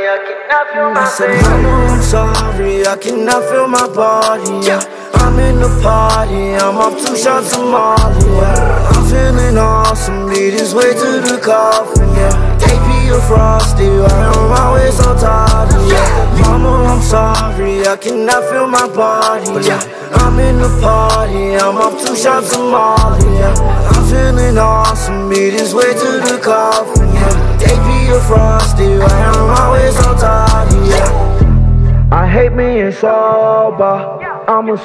I said, Mama, I'm sorry, I cannot feel my body, yeah. I'm in the party, I'm up 2 shots of Molly, yeah. I'm feeling awesome, lead this way to the coffin, yeah. AP or Frosty, right on my way so tired, yeah. Mama, I'm sorry, I cannot feel my body, yeah. I'm in the party, I'm up 2 shots of Molly, yeah. I'm feeling awesome, lead this way to the coffin, yeah. AP or Frosty, right on my way so tired, yeah. I hate being sober, I'm a